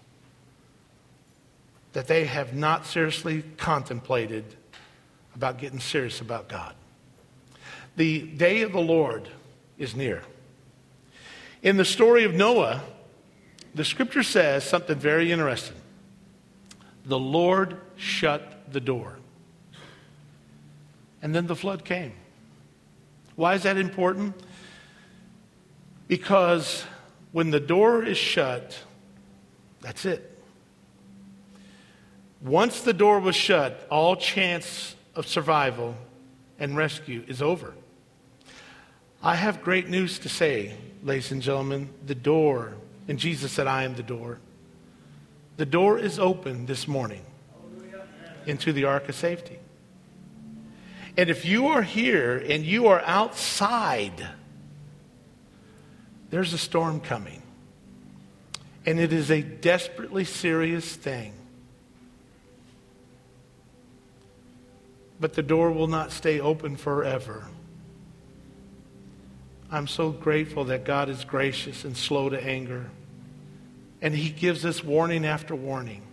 that they have not seriously contemplated about getting serious about God. The day of the Lord is near. In the story of Noah, the scripture says something very interesting. The Lord shut the door. And then the flood came. Why is that important? Because when the door is shut, that's it. Once the door was shut, all chance of survival and rescue is over. I have great news to say, ladies and gentlemen. The door, and Jesus said, I am the door. The door is open this morning into the ark of safety. And if you are here and you are outside, there's a storm coming. And it is a desperately serious thing. But the door will not stay open forever. I'm so grateful that God is gracious and slow to anger. And he gives us warning after warning.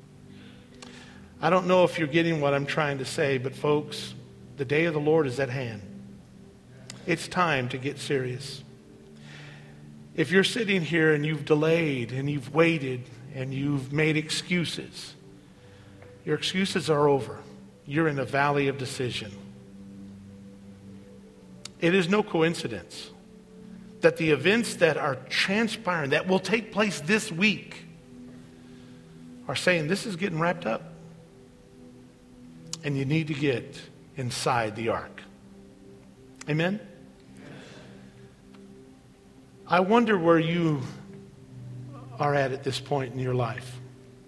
I don't know if you're getting what I'm trying to say, but folks, the day of the Lord is at hand. It's time to get serious. If you're sitting here and you've delayed and you've waited and you've made excuses, your excuses are over. You're in a valley of decision. It is no coincidence that the events that are transpiring, that will take place this week, are saying this is getting wrapped up. And you need to get inside the ark. Amen? I wonder where you are at at this point in your life.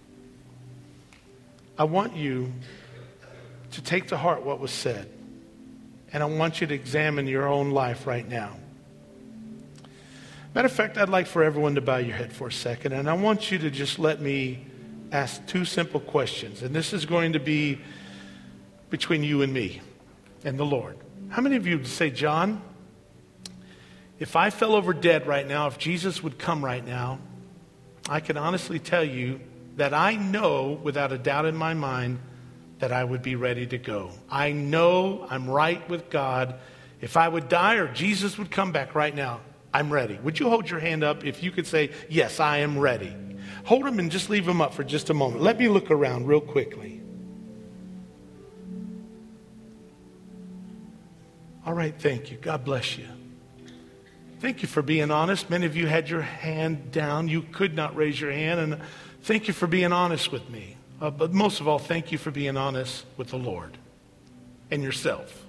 I want you to take to heart what was said. And I want you to examine your own life right now. Matter of fact, I'd like for everyone to bow your head for a second. And I want you to just let me ask two simple questions. And this is going to be between you and me and the Lord. How many of you would say, John, if I fell over dead right now, if Jesus would come right now, I can honestly tell you that I know without a doubt in my mind that I would be ready to go. I know I'm right with God. If I would die or Jesus would come back right now, I'm ready. Would you hold your hand up if you could say, yes, I am ready? Hold them and just leave them up for just a moment. Let me look around real quickly. All right, thank you. God bless you. Thank you for being honest. Many of you had your hand down. You could not raise your hand. And thank you for being honest with me. Uh, but most of all, thank you for being honest with the Lord and yourself.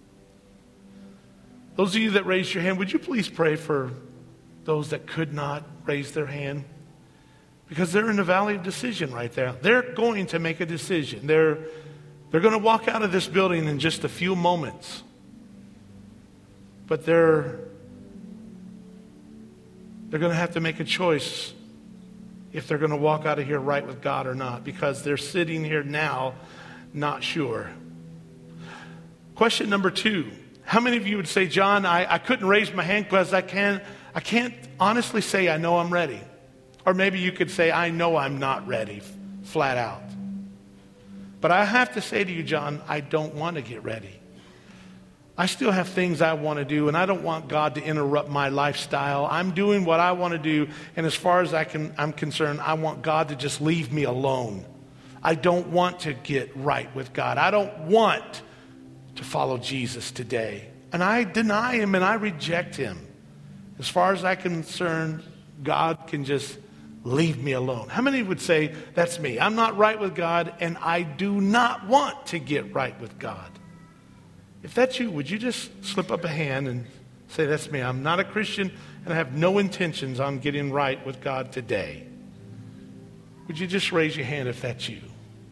Those of you that raised your hand, would you please pray for those that could not raise their hand? Because they're in a valley of decision right there. They're going to make a decision. They're, they're going to walk out of this building in just a few moments. But they're, they're going to have to make a choice if they're going to walk out of here right with God or not, because they're sitting here now not sure. Question number two. How many of you would say, John, I, I couldn't raise my hand because I can't, I can't honestly say I know I'm ready. Or maybe you could say, I know I'm not ready, flat out. But I have to say to you, John, I don't want to get ready. I still have things I want to do, and I don't want God to interrupt my lifestyle. I'm doing what I want to do, and as far as I can, I'm concerned, I want God to just leave me alone. I don't want to get right with God. I don't want to follow Jesus today. And I deny him and I reject him. As far as I'm concerned, God can just leave me alone. How many would say, that's me? I'm not right with God, and I do not want to get right with God. If that's you, would you just slip up a hand and say, that's me. I'm not a Christian, and I have no intentions on getting right with God today. Would you just raise your hand if that's you?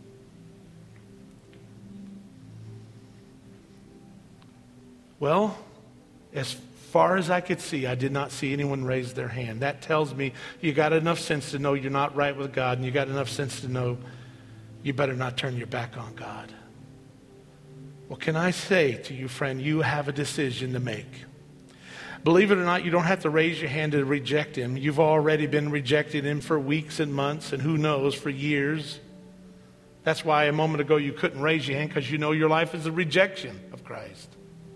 Well, as far as I could see, I did not see anyone raise their hand. That tells me you got enough sense to know you're not right with God, and you got enough sense to know you better not turn your back on God. Well, can I say to you, friend, you have a decision to make. Believe it or not, you don't have to raise your hand to reject him. You've already been rejecting him for weeks and months, and who knows, for years. That's why a moment ago you couldn't raise your hand, because you know your life is a rejection of Christ.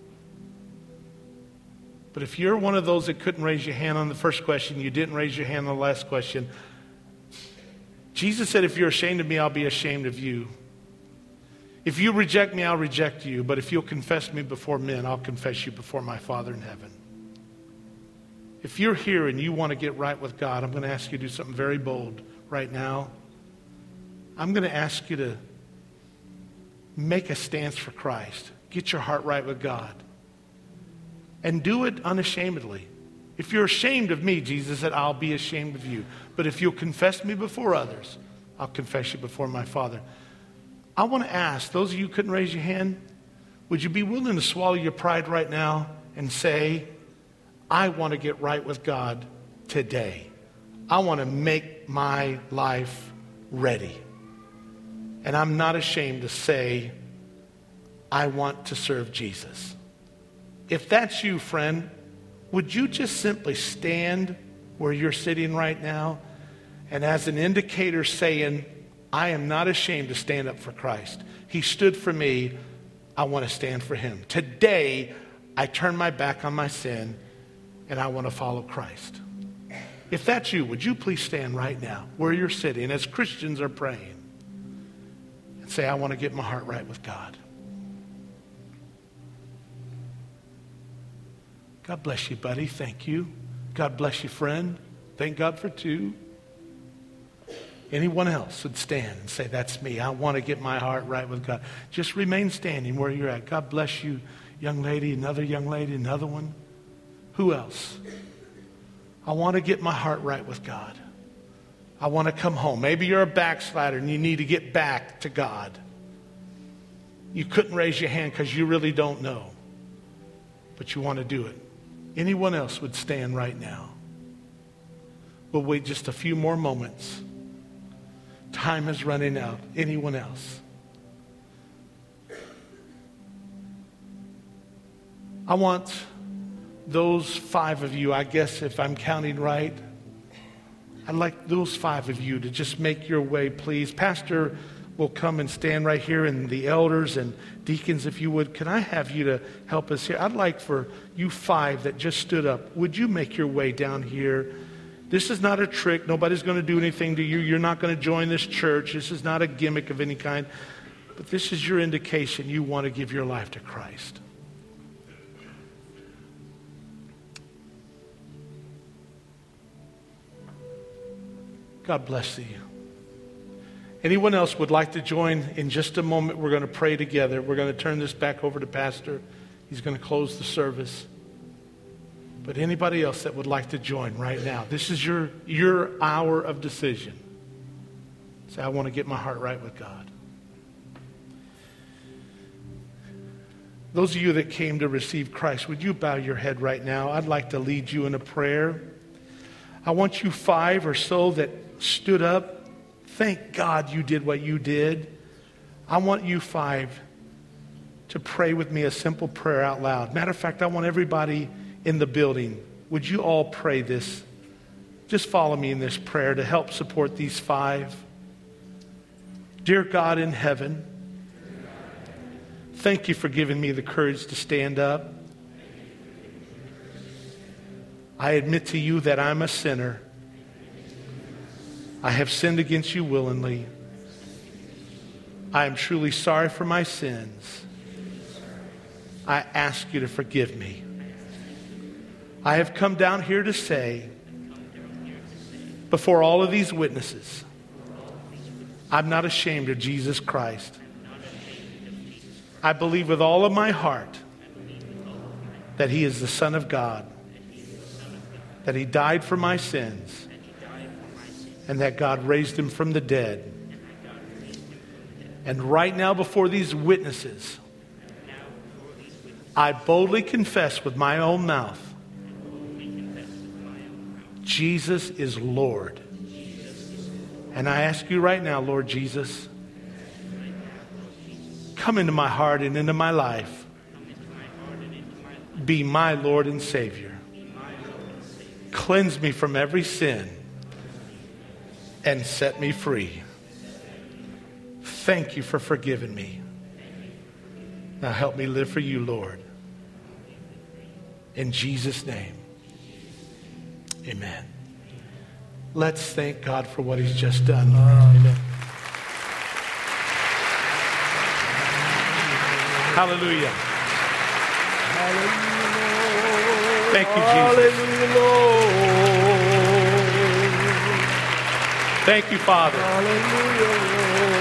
But if you're one of those that couldn't raise your hand on the first question, you didn't raise your hand on the last question, Jesus said, if you're ashamed of me, I'll be ashamed of you. If you reject me, I'll reject you. But if you'll confess me before men, I'll confess you before my Father in heaven. If you're here and you want to get right with God, I'm going to ask you to do something very bold right now. I'm going to ask you to make a stance for Christ. Get your heart right with God. And do it unashamedly. If you're ashamed of me, Jesus said, I'll be ashamed of you. But if you'll confess me before others, I'll confess you before my Father. I want to ask, those of you who couldn't raise your hand, would you be willing to swallow your pride right now and say, I want to get right with God today. I want to make my life ready. And I'm not ashamed to say, I want to serve Jesus. If that's you, friend, would you just simply stand where you're sitting right now and as an indicator saying, I am not ashamed to stand up for Christ. He stood for me. I want to stand for him. Today, I turn my back on my sin and I want to follow Christ. If that's you, would you please stand right now where you're sitting as Christians are praying and say, I want to get my heart right with God. God bless you, buddy. Thank you. God bless you, friend. Thank God for two. Anyone else would stand and say, that's me. I want to get my heart right with God. Just remain standing where you're at. God bless you, young lady, another young lady, another one. Who else? I want to get my heart right with God. I want to come home. Maybe you're a backslider and you need to get back to God. You couldn't raise your hand because you really don't know, but you want to do it. Anyone else would stand right now. We'll wait just a few more moments. Time is running out. Anyone else? I want those five of you, I guess if I'm counting right, I'd like those five of you to just make your way, please. Pastor will come and stand right here, and the elders and deacons, if you would, can I have you to help us here? I'd like for you five that just stood up, would you make your way down here? This is not a trick. Nobody's going to do anything to you. You're not going to join this church. This is not a gimmick of any kind. But this is your indication you want to give your life to Christ. God bless you. Anyone else would like to join? In just a moment, we're going to pray together. We're going to turn this back over to Pastor. He's going to close the service. But anybody else that would like to join right now, this is your, your hour of decision. Say, I want to get my heart right with God. Those of you that came to receive Christ, would you bow your head right now? I'd like to lead you in a prayer. I want you five or so that stood up. Thank God you did what you did. I want you five to pray with me a simple prayer out loud. Matter of fact, I want everybody in the building, would you all pray this? Just follow me in this prayer to help support these five. Dear God in heaven, thank you for giving me the courage to stand up. I admit to you that I'm a sinner. I have sinned against you willingly. I am truly sorry for my sins. I ask you to forgive me. I have come down here to say, before all of these witnesses, I'm not ashamed of Jesus Christ. I believe with all of my heart that he is the Son of God, that he died for my sins, and that God raised him from the dead. And right now before these witnesses, I boldly confess with my own mouth, Jesus is Lord. And I ask you right now, Lord Jesus, come into my heart and into my life. Be my Lord and Savior. cleanse me from every sin and set me free. Thank you for forgiving me. Now help me live for you, Lord. In Jesus' name, amen. Let's thank God for what he's just done. Amen. Hallelujah. Hallelujah. Thank you, Jesus. Hallelujah. Thank you, Father. Hallelujah.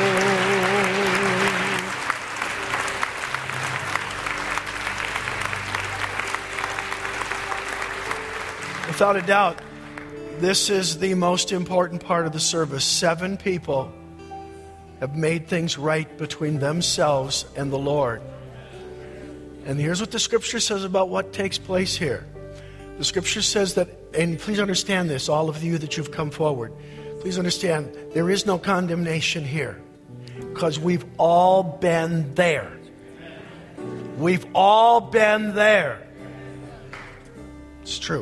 Without a doubt, this is the most important part of the service. Seven people have made things right between themselves and the Lord. And here's what the scripture says about what takes place here. The scripture says that, and please understand this, all of you that you've come forward, please understand, there is no condemnation here, because we've all been there. We've all been there. It's true.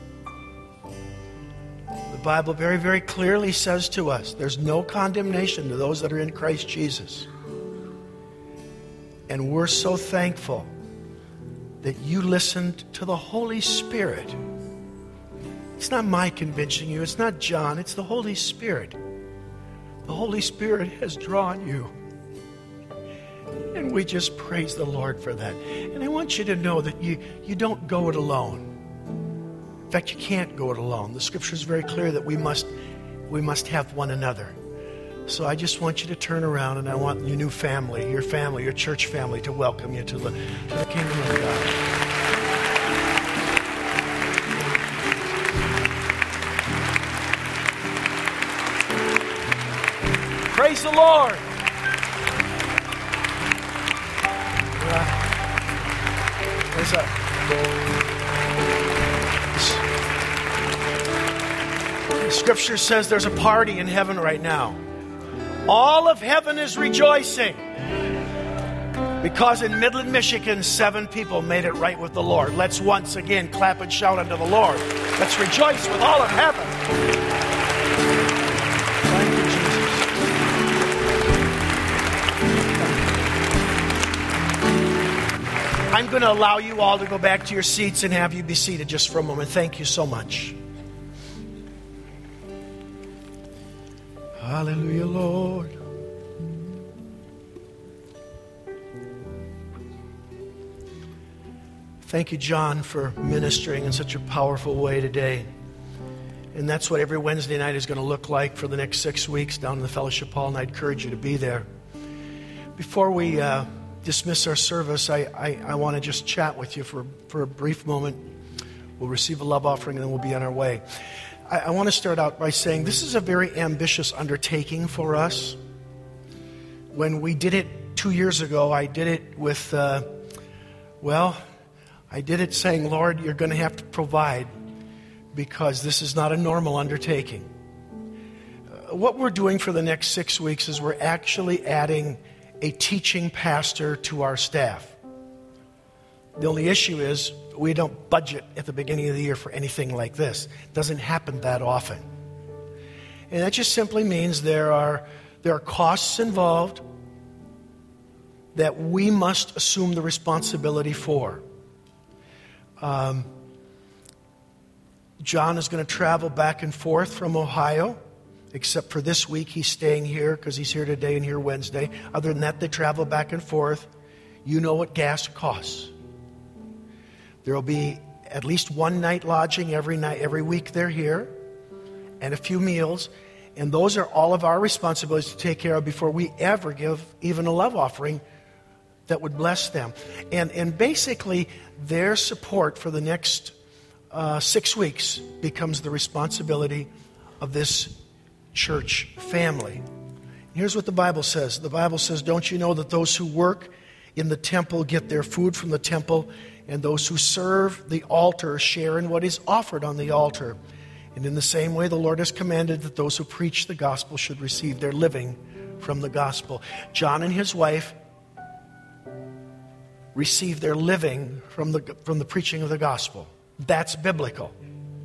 The Bible very, very clearly says to us, there's no condemnation to those that are in Christ Jesus. And we're so thankful that you listened to the Holy Spirit. It's not my convincing you. It's not John. It's the Holy Spirit. The Holy Spirit has drawn you. And we just praise the Lord for that. And I want you to know that you, you don't go it alone. In fact, you can't go it alone. The scripture is very clear that we must, we must have one another. So I just want you to turn around, and I want your new family, your family, your church family, to welcome you to the, to the kingdom of God. Praise the Lord. Praise up. The scripture says there's a party in heaven right now. All of heaven is rejoicing because in Midland, Michigan, seven people made it right with the Lord. Let's once again clap and shout unto the Lord. Let's rejoice with all of heaven. Thank you, Jesus. I'm going to allow you all to go back to your seats and have you be seated just for a moment. Thank you so much. Hallelujah, Lord. Thank you, John, for ministering in such a powerful way today. And that's what every Wednesday night is going to look like for the next six weeks down in the fellowship hall, and I encourage you to be there. Before we uh, dismiss our service, I, I, I want to just chat with you for, for a brief moment. We'll receive a love offering, and then we'll be on our way. I, I want to start out by saying this is a very ambitious undertaking for us. When we did it two years ago, I did it with, uh, well, I did it saying, Lord, you're going to have to provide because this is not a normal undertaking. Uh, what we're doing for the next six weeks is we're actually adding a teaching pastor to our staff. The only issue is we don't budget at the beginning of the year for anything like this. It doesn't happen that often. And that just simply means there are, there are costs involved that we must assume the responsibility for. Um, John is going to travel back and forth from Ohio, except for this week. He's staying here because he's here today and here Wednesday. Other than that, they travel back and forth. You know what gas costs. There will be at least one night lodging every night, every week they're here, and a few meals. And those are all of our responsibilities to take care of before we ever give even a love offering that would bless them. And, and basically, their support for the next uh, six weeks becomes the responsibility of this church family. Here's what the Bible says. The Bible says, don't you know that those who work in the temple get their food from the temple, and those who serve the altar share in what is offered on the altar? And in the same way, the Lord has commanded that those who preach the gospel should receive their living from the gospel. John and his wife receive their living from the, from the preaching of the gospel. That's biblical.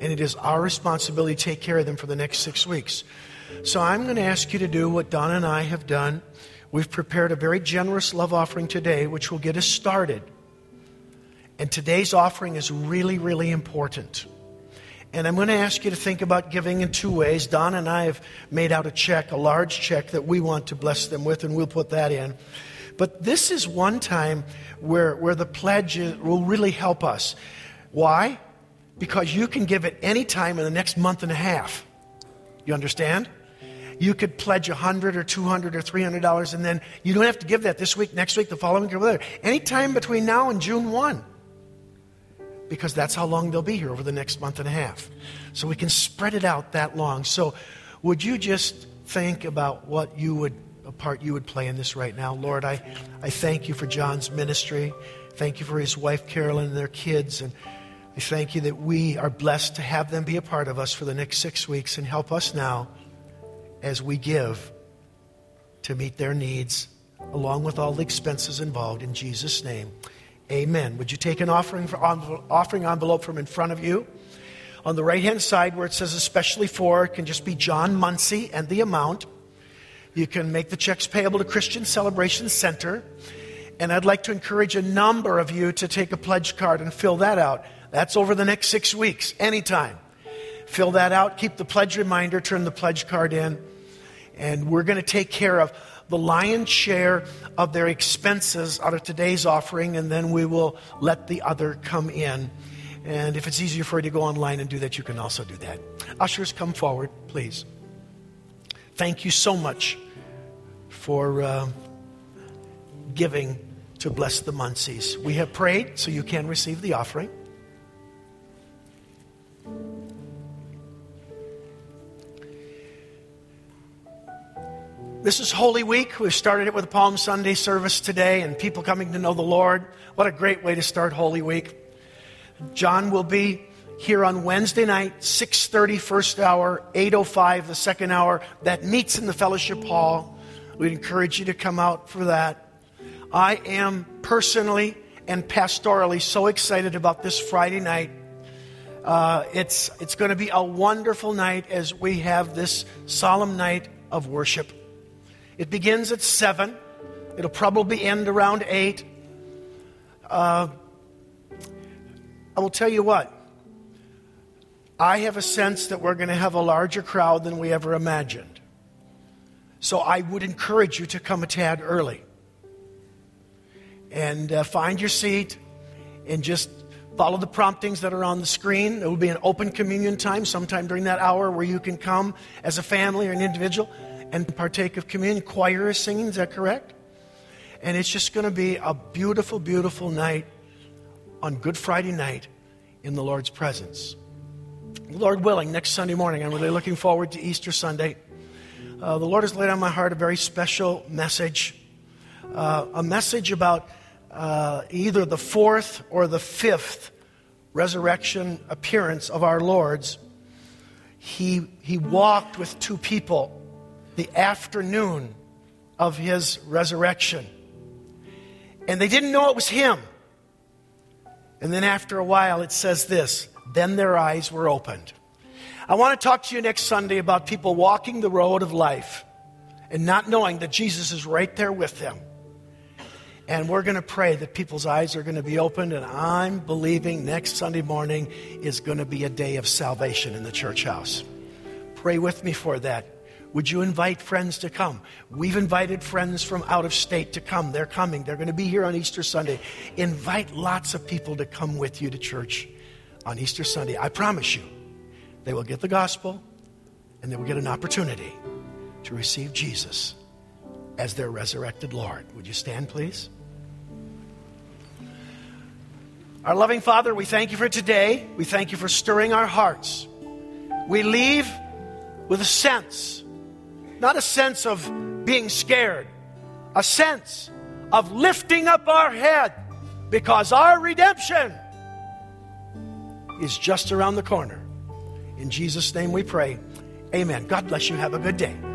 And it is our responsibility to take care of them for the next six weeks. So I'm going to ask you to do what Donna and I have done. We've prepared a very generous love offering today, which will get us started. And today's offering is really, really important. And I'm going to ask you to think about giving in two ways. Donna and I have made out a check, a large check that we want to bless them with, and we'll put that in. But this is one time where, where the pledge will really help us. Why? Because you can give it any time in the next month and a half. You understand? You could pledge one hundred dollars or two hundred dollars or three hundred dollars, and then you don't have to give that this week, next week, the following week, or whatever. Any time between now and June first. Because that's how long they'll be here, over the next month and a half. So we can spread it out that long. So would you just think about what you would, a part you would play in this right now? Lord, I, I thank you for John's ministry. Thank you for his wife, Carolyn, and their kids. And I thank you that we are blessed to have them be a part of us for the next six weeks. And help us now as we give to meet their needs, along with all the expenses involved. In Jesus' name. Amen. Would you take an offering for, offering envelope from in front of you? On the right-hand side where it says especially for, it can just be John Muncie and the amount. You can make the checks payable to Christian Celebration Center. And I'd like to encourage a number of you to take a pledge card and fill that out. That's over the next six weeks, anytime. Fill that out, keep the pledge reminder, turn the pledge card in. And we're going to take care of the lion's share of their expenses out of today's offering, and then we will let the other come in. And if it's easier for you to go online and do that, you can also do that. Ushers, come forward, please. Thank you so much for uh, giving to bless the Muncies. We have prayed, so you can receive the offering. This is Holy Week. We've started it with a Palm Sunday service today and people coming to know the Lord. What a great way to start Holy Week. John will be here on Wednesday night, six thirty first hour, eight oh five the second hour. That meets in the fellowship hall. We'd encourage you to come out for that. I am personally and pastorally so excited about this Friday night. Uh, it's it's going to be a wonderful night as we have this solemn night of worship. It begins at seven. It'll probably end around eight. Uh, I will tell you what. I have a sense that we're going to have a larger crowd than we ever imagined. So I would encourage you to come a tad early. And uh, find your seat and just follow the promptings that are on the screen. There will be an open communion time sometime during that hour where you can come as a family or an individual and partake of communion. Choir is singing, is that correct? And it's just going to be a beautiful, beautiful night on Good Friday night in the Lord's presence. Lord willing, next Sunday morning, I'm really looking forward to Easter Sunday. Uh, the Lord has laid on my heart a very special message, uh, a message about uh, either the fourth or the fifth resurrection appearance of our Lord's. He, he walked with two people the afternoon of his resurrection. And they didn't know it was him. And then after a while it says this, then their eyes were opened. I want to talk to you next Sunday about people walking the road of life and not knowing that Jesus is right there with them. And we're going to pray that people's eyes are going to be opened, and I'm believing next Sunday morning is going to be a day of salvation in the church house. Pray with me for that. Would you invite friends to come? We've invited friends from out of state to come. They're coming. They're going to be here on Easter Sunday. Invite lots of people to come with you to church on Easter Sunday. I promise you, they will get the gospel and they will get an opportunity to receive Jesus as their resurrected Lord. Would you stand, please? Our loving Father, we thank you for today. We thank you for stirring our hearts. We leave with a sense, not a sense of being scared, a sense of lifting up our head because our redemption is just around the corner. In Jesus' name we pray. Amen. God bless you. Have a good day.